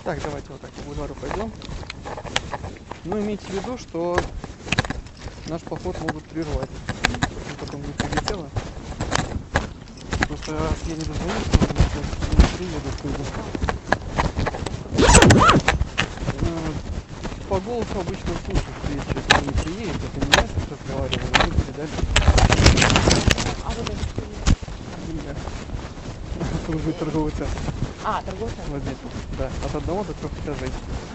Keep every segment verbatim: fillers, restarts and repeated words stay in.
Так, давайте вот так по бульвару пойдем. Ну, имейте в виду, что наш поход могут прервать. Ну, потом не прилетело. Просто раз я не дозвонюсь, то не приеду оттуда. По голосу обычно слушаешь, если человек не приедет, это не я сейчас разговариваю, мы передали. А вот это что? Нет. Тут будет торговый центр. А, торговый центр. Вот здесь вот, да, от одного до трех этажей.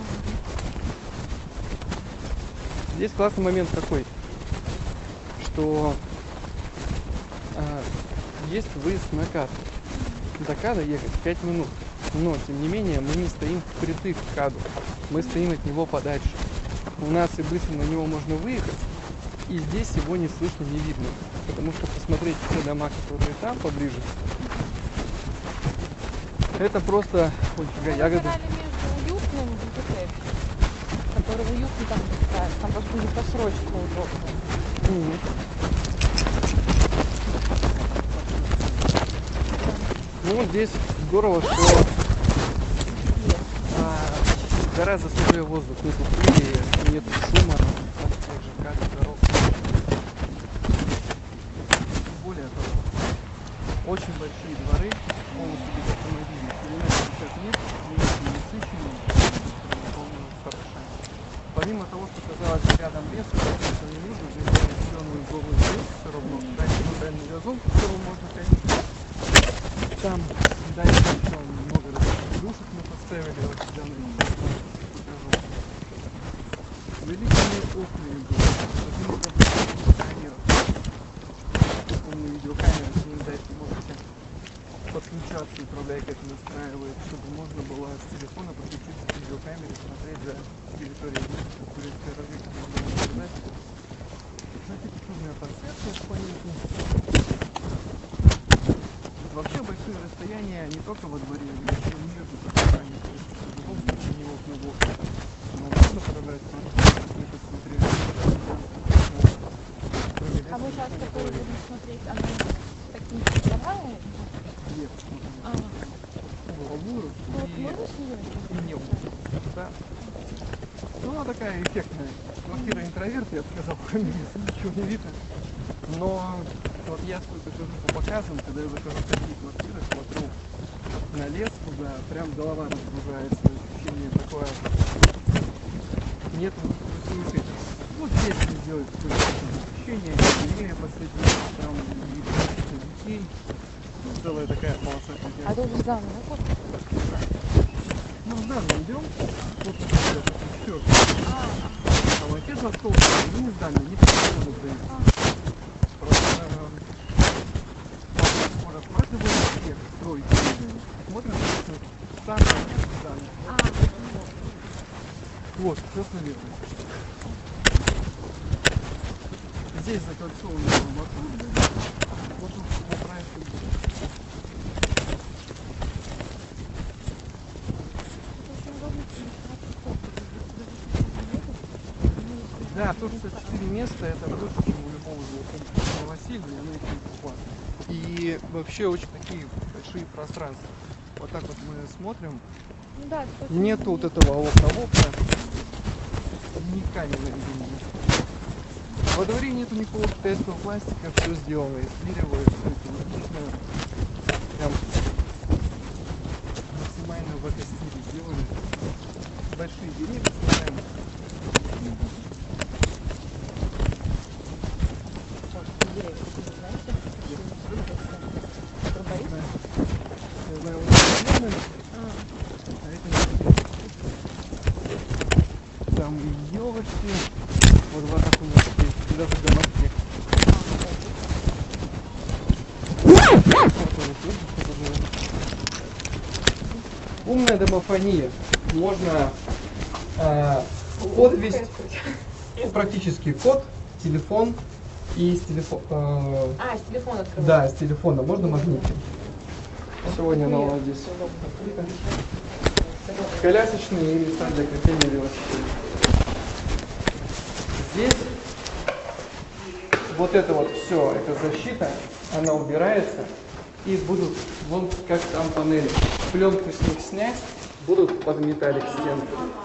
Здесь классный момент какой, что а, есть выезд на КАД. До КАДа ехать пять минут, но тем не менее мы не стоим впритык к КАДу, мы стоим от него подальше. У нас и быстро на него можно выехать, и здесь его не слышно, не видно, потому что посмотреть все дома, которые там поближе, это просто, ой, фига, ягоды. Мы между уютным и ЖК, который в уютном там поставить, там просто не просрочка удобная. Mm-hmm. Ну вот здесь здорово, что а, гораздо свежий воздух, нету пыли, нет шума, тех же каждых дорог. Более того, очень большие дворы, полностью без автомобилей. Километров сейчас нет, не насыщенные, полностью хорошие. Помимо того, что казалось рядом лес, это не нужно, здесь зеленую угловую дорогу все равно, дальше центральный газон, по которому можно ходить. Там дальше еще много разных мы поставили, вот сюда на покажу. Великие окна идут, умные видеокамеры, с ними дальше можете подключаться, управляя, как настраивает, чтобы можно было с телефона подключиться к видеокамере, смотреть за территорией турецкой разведки, можно наблюдать. Архитектурная подсветка в планете. Вообще большие расстояния не только во дворе, но и между подсветками, то есть в любом случае не окна в окна. Но можно подобрать не посмотреть. А мы сейчас такое будем смотреть, она с такими цветовыми? Нет, Ага. угловую Вот и, можно с нее? и не да. Ну, она такая эффектная. Квартира интроверт, я бы сказал, ничего не видно. Но вот я сколько хожу по показам, когда я захожу в такие квартиры, смотрю на лес туда, прям голова разгружается, ощущение такое. Нет суеты. Вот здесь сделать какое-то освещение, деревья посадить, там видно детей. Целая такая полоса. А это уже заново, да? Ну, да, мы идем. Вот четвертый. А, Там отец автобус, они не здание, они по-другому проезжают. Просто рассматриваем всех стройки. Смотрим, что старое здание. а, Вот, все наверху. Здесь закольцованный маршрут. Вот тут по проекту. Да, сто шестьдесят четыре места, это больше, чем у любого жилого Василия, и она их не покупает. И вообще очень такие большие пространства. Вот так вот мы смотрим. ну да, это Нету вот этого окна в окна. Ни каменной линии. Во дворе нету никакого китайского пластика, все сделано из дерева, все экологично. Прям максимально в этой стиле сделано. Большие деревья снимаем. Я знаю, он зеленый, а это не. Там и елочки, во дворах у нас есть, и даже в домах снег. Умная домофония. Можно э, код ввести, ну, практически код, телефон и с телефона. Э, А, с телефона открывать. да, с телефона можно магнитик. Сегодня она у нас здесь открыта. Колясочные и места для крепления велосипеда. Здесь вот это вот все, это защита, она убирается, и будут вон как там панели. Пленку с них снять, будут подметали к стенке.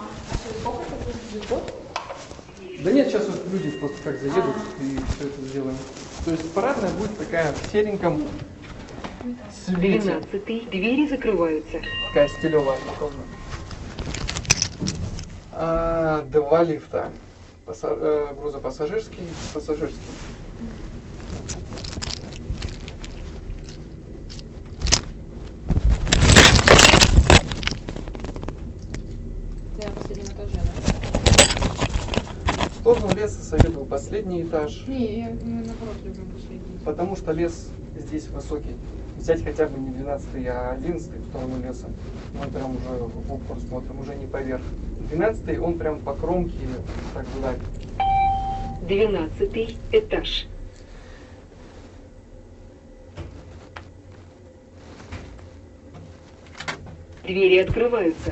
Да нет, сейчас вот люди просто как заедут и все это сделаем. То есть парадная будет такая в сереньком свете. двенадцатый. Двери закрываются. Такая стилевая комната. А, два лифта. Паса э, грузопассажирский, пассажирский. Я на последнем этаже, да? В сторону леса советую последний этаж. Не, я наоборот люблю последний. Потому что лес здесь высокий. Взять хотя бы не двенадцатый, а одиннадцатый в сторону леса. Мы прям уже в упор смотрим, уже не поверх. двенадцатый он прям по кромке, так вдаль. двенадцатый этаж. Двери открываются.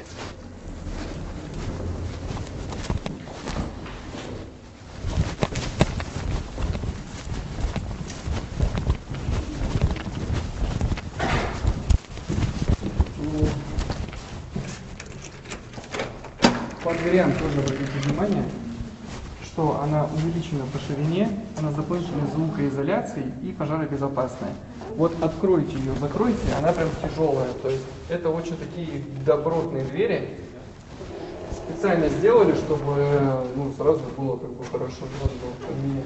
По дверям тоже обратите внимание, что она увеличена по ширине, она с дополнительной звукоизоляцией и пожаробезопасная. Вот откройте ее, закройте, она прям тяжелая. То есть это очень такие добротные двери. Специально сделали, чтобы ну, сразу было как бы хорошо можно было поменять.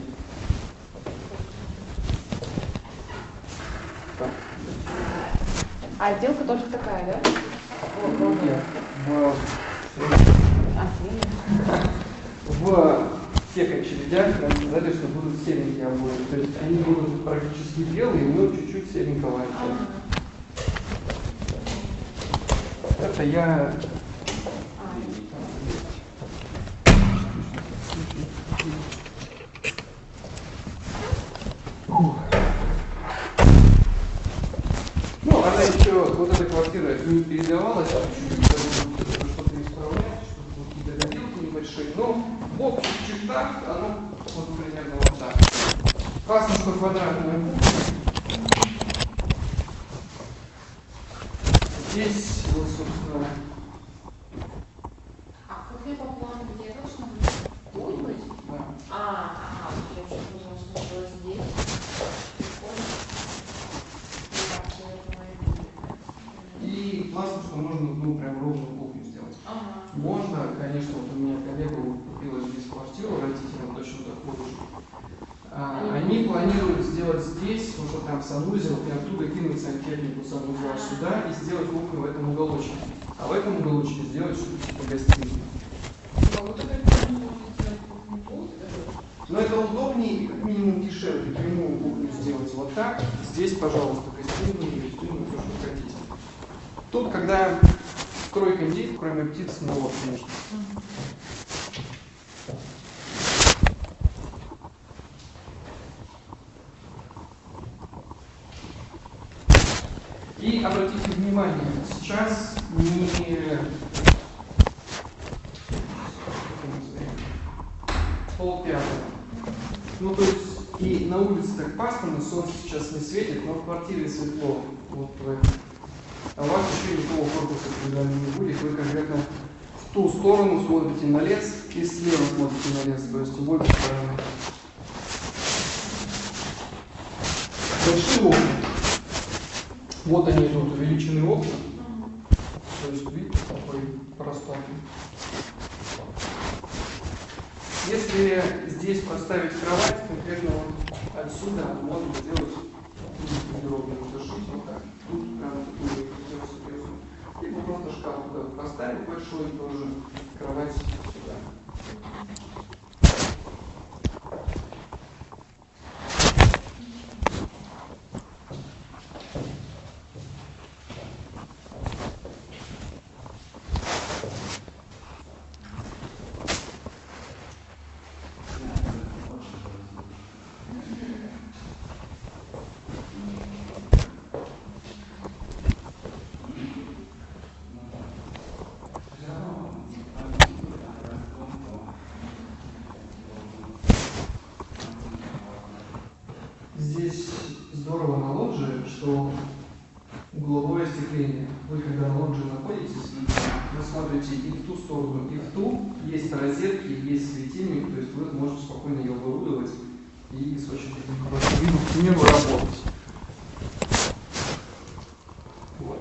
Так. А отделка тоже такая, да? Вот, нет, в... А, В всех очередях нам сказали, что будут серенькие обои. То есть они будут практически белые, но чуть-чуть серенького оттенка. Это я... Ну, она еще, вот эта квартира не передавалась, чуть-чуть что-то исправлять, что-то какие-то доделки небольшие, но в общих чертах оно вот примерно вот так. Классно, что квадратная кухня. Здесь, вот, собственно... а кухня по плану где должна быть? Тут быть? Да. А, ага, я уже думала, что было здесь. И классно, что можно, ну, прям ровную кухню сделать. Ага. Можно, конечно, вот у меня коллега купила здесь квартиру, родителям точно такую же. А, они планируют сделать здесь, уже прям санузел, и оттуда кинуть сантехнику санузела сюда и сделать кухню в этом уголочке. А в этом уголочке сделать что-то типа гостиной. Но это удобнее и как минимум дешевле. Прямую кухню сделать вот так. Здесь, пожалуйста, гостиную и гостиную, то, что хотите. Тут, когда строй кондей, кроме птиц, снова, конечно. И обратите внимание, сейчас не полпятого. Ну, то есть и на улице так пасмурно, солнце сейчас не светит, но в квартире светло. Вот в этом. А у вас еще никакого корпуса когда не будет, вы конкретно в ту сторону смотрите на лес и слева смотрите на лес, то есть в обе стороны. Большие окна. Вот они идут, увеличенные окна. То есть видите, какой просторный. Если здесь поставить кровать, конкретно вот отсюда можно сделать гардеробную, зашить вот так. Тут прям такую сделать серьезную. Либо просто шкаф туда поставить большой, тоже кровать сюда. лобовое остекление. Вы когда на лонже находитесь, вы смотрите и в ту сторону, и в ту. Есть розетки, есть светильник, то есть вы можете спокойно ее оборудовать и с очень таким хорошим видом, к примеру, работать. Вот.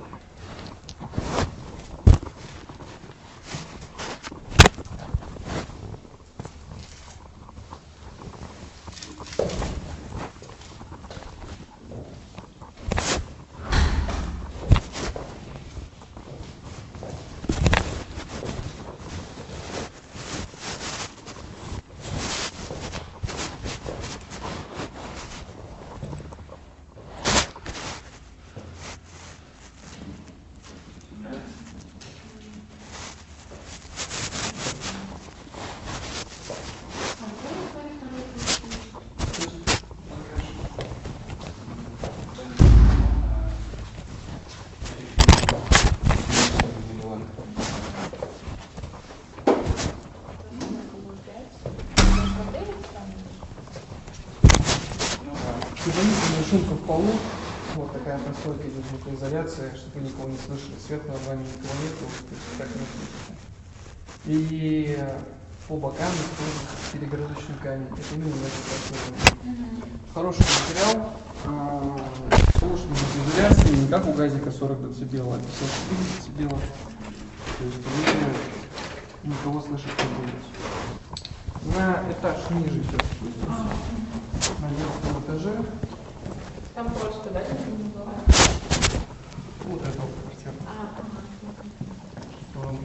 Дополнительная шумка в полу. Вот такая прослойка идет звукоизоляция, чтобы вы никого не слышали. Свет над вами никого нету, то есть так не слышите. И по бокам используется перегородочный камень. Это именно значит прослойка. Хороший материал, с улучшенной звукоизоляцией, не как у газика сорок децибелов, а пятьдесят четыре децибела. То есть вы никого слышать не будете. На этаж ниже сейчас спустимся. На девятом этаже. Там просто, да, не было? Вот эта вот квартира. А, ага.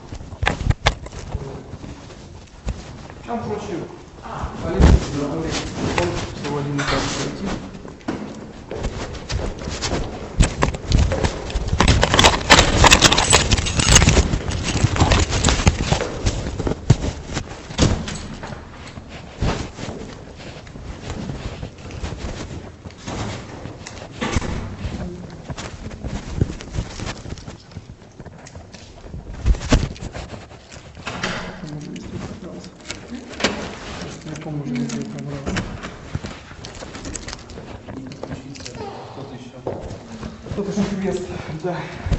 Там, короче, полиция говорит, он всего один этаж пройти. Тут еще квест, да.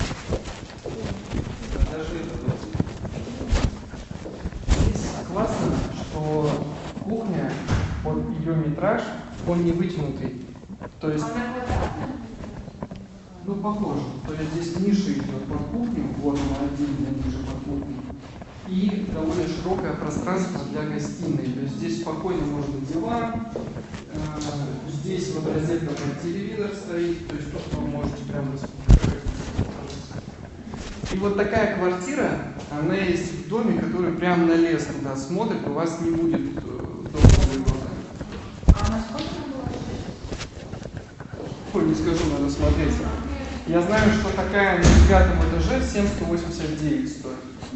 Здесь классно, что кухня, вот ее метраж, он не вытянутый. То есть, ну похоже. То есть здесь ниша идет под кухню, вот она отдельно ниже под кухней. И довольно широкое пространство для гостиной. То есть здесь спокойно можно диван. Здесь вот розетка под телевизор стоит, то есть тут вы можете прямо распределять. И вот такая квартира, она есть в доме, который прямо на лес, когда смотрит, у вас не будет дома своего. А насколько было? Ой, не скажу, надо смотреть. Я знаю, что такая на девятом этаже семь сто восемьдесят девять стоит.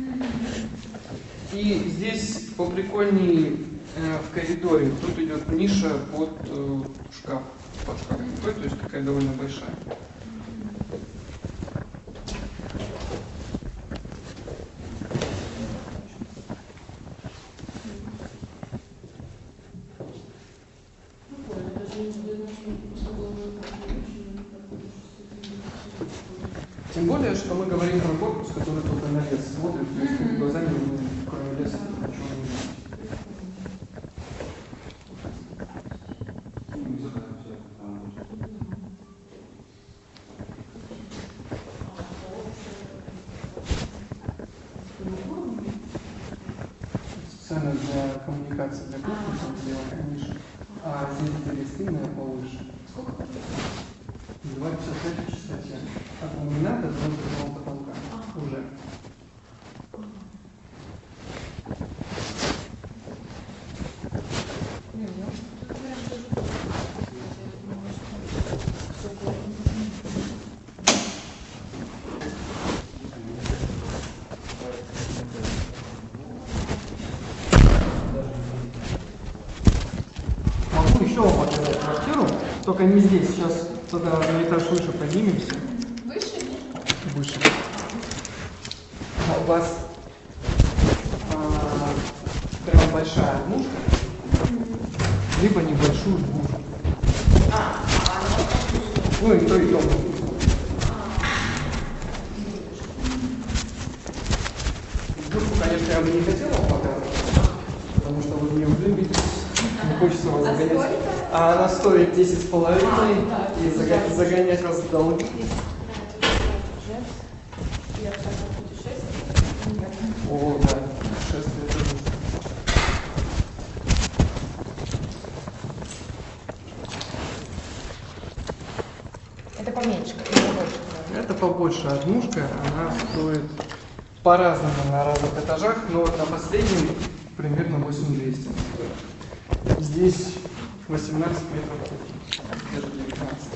И здесь поприкольнее э, в коридоре. Тут идет ниша под э, шкаф. Под шкаф такой, то есть такая довольно большая. Тем более, что мы говорим про корпус, который только на лес смотрит, то есть глазами вы, кроме леса, ничего не видите. Специально для коммуникации, для кухни там сделано ниже, а здесь где гостиная повыше. два пятьдесят пять в частоте. От ламината до прямого потолка. Уже. Могу еще вам показать квартиру, только не здесь. Сейчас туда на этаж выше поднимемся. Выше? Выше. А у вас а, прям большая однушка, либо небольшую двушку. А, Ну и то, и то. я бы не хотел вам показывать, потому что вы мне уже видите, не хочется вас загонять. А она стоит десять с половиной, и зага- загонять вас в долги. О, да, путешествие тоже. Это поменьше, это побольше. Это побольше однушка, она стоит по-разному на разных этажах, но вот на последнем примерно восемь тысяч двести. Здесь восемнадцать метров кухни, где-то девятнадцать.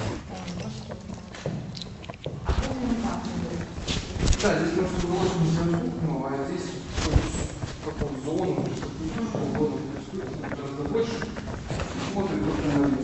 Да, здесь можно было очень кухню, а здесь какую зону, что угодно присутствует, гораздо больше, смотрит только на лес.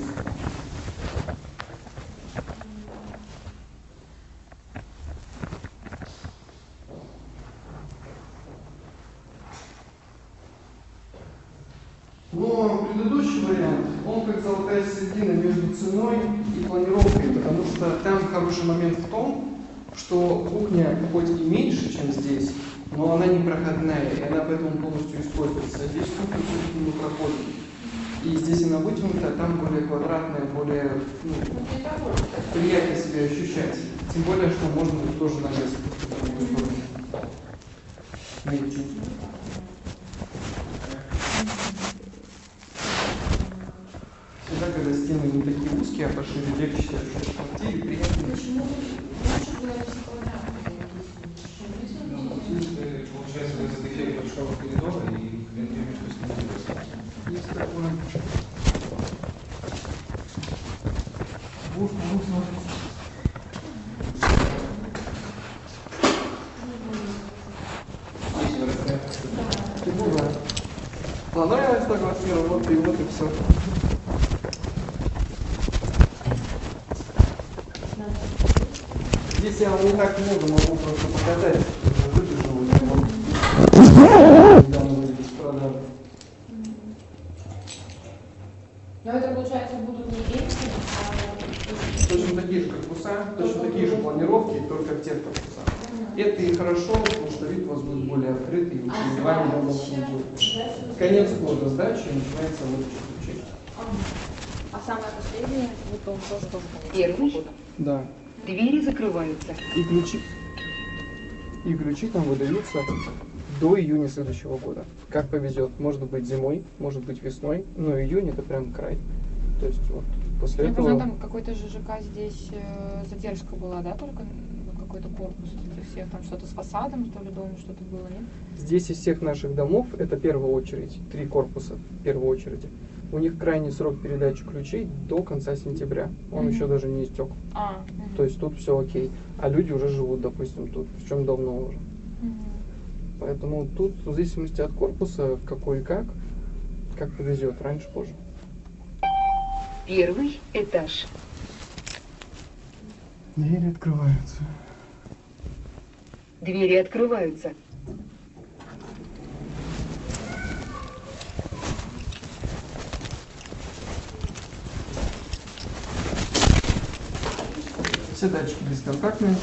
Но предыдущий вариант, он как золотая середина между ценой и планировкой, потому что там хороший момент в том, что кухня хоть и меньше, чем здесь, но она не проходная, и она поэтому полностью используется. Здесь кухня все-таки не проходит. И здесь она вытянута, а там более квадратная, более ну, приятнее себя ощущать. Тем более, что можно тут тоже навес. Всегда, когда стены не такие узкие, а пошире, легче себя ощущать в квартире, приятнее. Почему лучше было без квадратов? Получается, вы задыхали большого коридора и клиент что Есть такое. Ух, вкусно. Ну да. Понравилась та квартира, вот и вот и все. Здесь я вам не так много могу просто показать. Люди живут. Недавно были без продажи. Но это, получается, будут не эти, а... Точно такие же корпуса, точно такие же планировки, только в тех корпусах. Это и хорошо, потому что вид у вас будет более открытый, и через два миллиона будет. Конец года сдачи начинается выдача ключей. А самое последнее, вот он тоже тоже Первый. Да. Двери закрываются. И ключи, и ключи там выдаются до июня следующего года. Как повезет. Может быть зимой, может быть весной, но июнь это прям край. То есть вот после Я этого... поняла, там какой-то ЖЖК здесь э, задержка была, да, только ну, какой-то корпус для всех, там что-то с фасадом, то ли дома что-то было, нет? Здесь из всех наших домов, это в первую очередь, три корпуса в первую очередь. У них крайний срок передачи ключей до конца сентября. Он Мгм. еще даже не истек. А, мгм. То есть тут все окей. А люди уже живут, допустим, тут, причем давно уже. Мгм. Поэтому тут в зависимости от корпуса, какой и как, как повезет, раньше, позже. Первый этаж. Двери открываются. Двери открываются. Все датчики бесконтактные.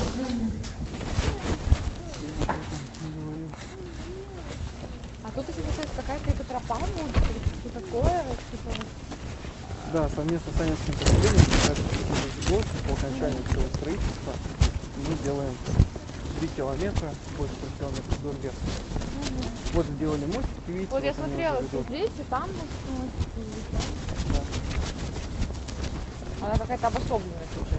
А тут, если получается, какая-то эта тропа будет, или что-то такое, типа... Да, совместно с Санинским поселением, каждый год по окончанию всего строительства мы делаем три километра, больше трех километров вдоль леса. Вот сделали мостик, видите, Вот я вот они смотрела, уже что ведут. здесь и там, ну, Да. она какая-то обособленная уже.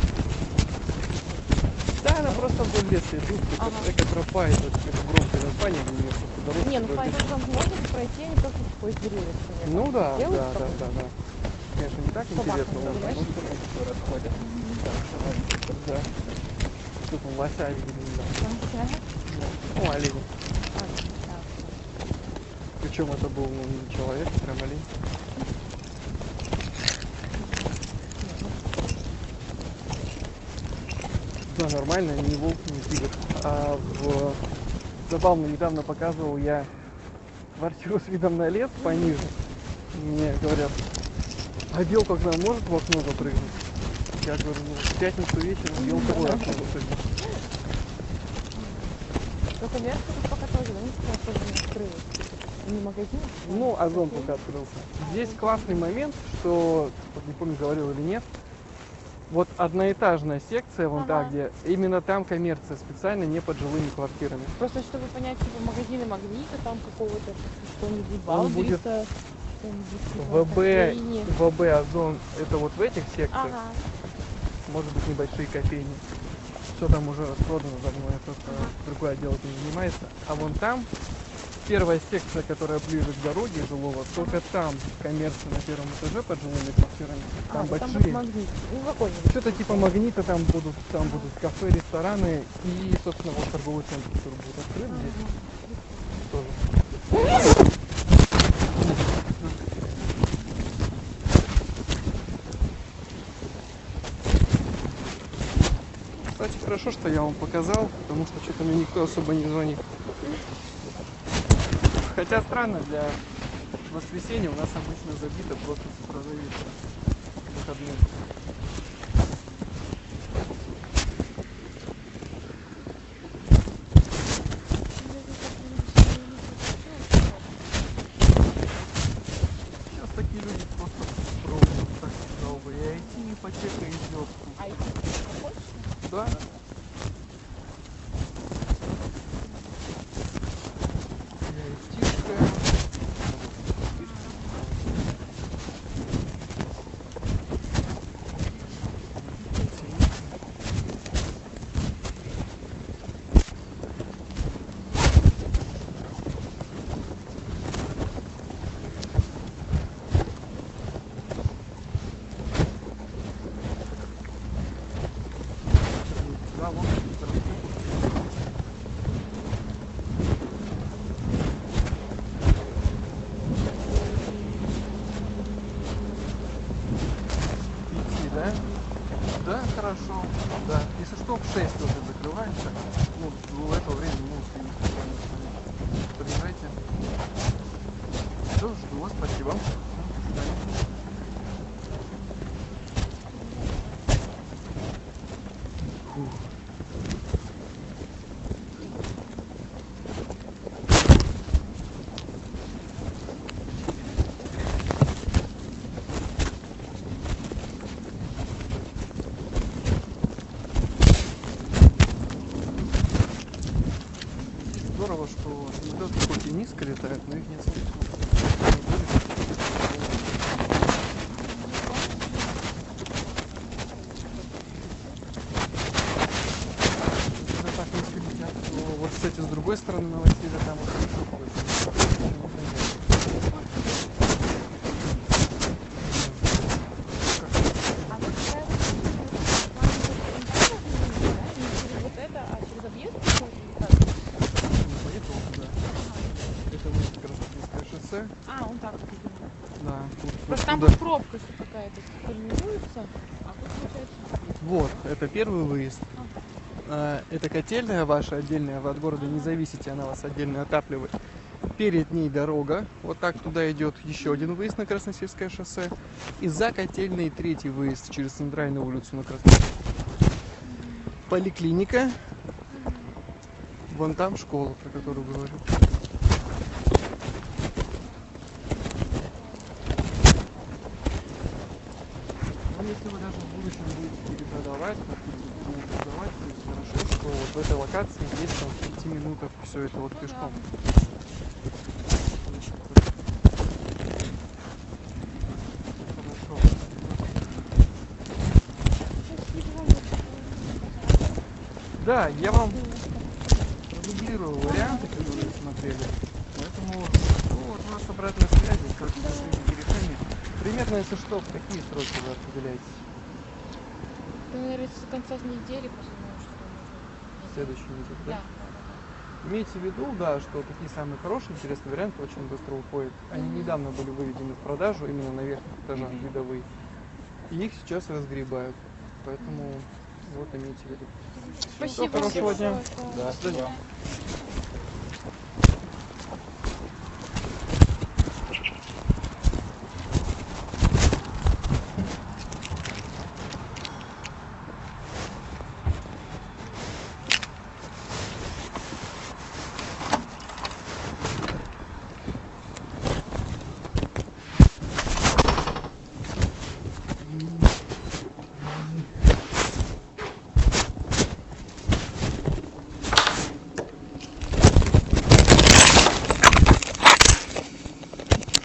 Да, она просто вдоль леса идут, Ага. эко тропа, это это громкое название, у нее просто дорога. Не, ну вдоль по леса. этому можно пройти, а не только сквозь деревья. конечно. Ну да, да, Делают да, такое? да, да. Конечно, не так Собака, интересно, но понимаешь? с одной стороны расходят. Да. Тут лося видели, да. Ага. Ну, олень. А, да. Причем это был ну, не человек, прям олень. Да, нормально, не волк, не тигр. А в... Забавно, недавно показывал я квартиру с видом на лес пониже. Мне говорят, а белка к нам может в окно запрыгнуть? Я говорю, ну, в пятницу вечером белка в окно запрыгнет. Только верху тут пока тоже, да, никто тоже не открылось. Не магазин? Ну, Озон только открылся. Здесь классный момент, что, вот не помню, говорил или нет, вот одноэтажная секция, вон та, Ага. где именно там коммерция, специально не под жилыми квартирами. Просто чтобы понять, типа магазины Магнита, там какого-то что-нибудь, Он будет Балдриса, что-нибудь, типа, ВБ, кофейни. ВБ Озон, это вот в этих секциях, Ага. может быть, небольшие кофейни. Все там уже распродано давно, это Ага. другой отдел этим занимается. А вон там первая секция, которая ближе к дороге жилого, только там коммерция на первом этаже под жилыми квартирами. Там А, вот там большие. будет Магнит. Ну, какой-нибудь. Что-то типа Магнита, там будут, там будут кафе, рестораны и, собственно, вот торговый центр, который будет открыт здесь тоже. Кстати, хорошо, что я вам показал, потому что что-то мне никто особо не звонит. Хотя странно, для воскресенья у нас обычно забито просто с продавицей выходные. Сейчас такие люди просто пробуют, так сказал бы, и ай ти, ипотека идет. А эти хочешь? Да. И айтишка. Да, вон, Пяти, да? Да, хорошо. Да. Если что, в шесть уже закрываемся. Ну, до этого времени мы успеем спокойно с вами. Приезжайте. Все, жду вас. Спасибо. До свидания. Фух. Здорово, что самолеты хоть и низко летают, но их не слышно. Когда так низко летят, то вот, кстати, с другой стороны Новоселья там вот хорошо ходит. Почему-то нет. А вот такая вот маленькая интернет, да, не через вот это, а через объезд какой-то, как? Не поехал туда. Это вот как раз Красноярское шоссе. А, он так вот идет. Да, тут вот Просто там туда. будет пробка что какая-то формируется, а тут получается... Вот, это первый выезд. А, Это котельная ваша отдельная, вы от города не зависите, она вас отдельно отапливает. Перед ней дорога, вот так туда идет еще один выезд на Красносельское шоссе. И за котельной третий выезд через центральную улицу на Красносельское. Поликлиника. Вон там школа, про которую говорю. Но если вы даже в будущем будете перепродавать, будете продавать, то есть хорошо, что вот в этой локации есть там в пяти минутах все это вот пешком. Хорошо. Да, я вам продублирую варианты, которые вы смотрели. Поэтому ну, вот у нас обратная связь, как с какими решениями. Примерно, если что, в какие сроки вы определяетесь? Ну, наверное, с конца недели, после того, что можно. В следующей неделе, Да. да? Имейте в виду, да, что такие самые хорошие, интересные варианты очень быстро уходят. Они Мгм. недавно были выведены в продажу, именно на верхних этажах видовые. И их сейчас разгребают. Поэтому вот имейте в виду. Спасибо. хорошего дня. большое. Да, до свидания. свидания.